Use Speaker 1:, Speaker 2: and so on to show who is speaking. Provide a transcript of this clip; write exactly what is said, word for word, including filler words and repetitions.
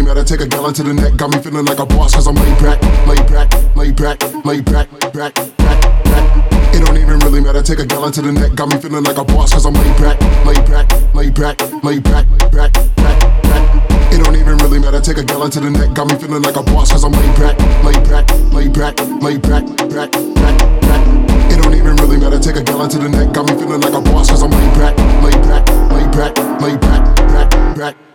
Speaker 1: matter. Take a gallon to the neck, got me feeling like a boss, cause I'm laid back, laid back, laid back, laid back, back, back, back. It don't even really matter. Take a gallon to the neck, got me feeling like a boss, cause I'm laid back, laid back, laid back, laid back, back, back, back. It don't even really matter. Take a gallon to the neck, got me feeling like a boss, cause I'm laid back, laid back, laid back, laid back, back, back, back. It don't even really matter. Take a gallon to the neck, got me feeling like a boss, cause I'm laid back, laid back, laid back, laid back, back, back.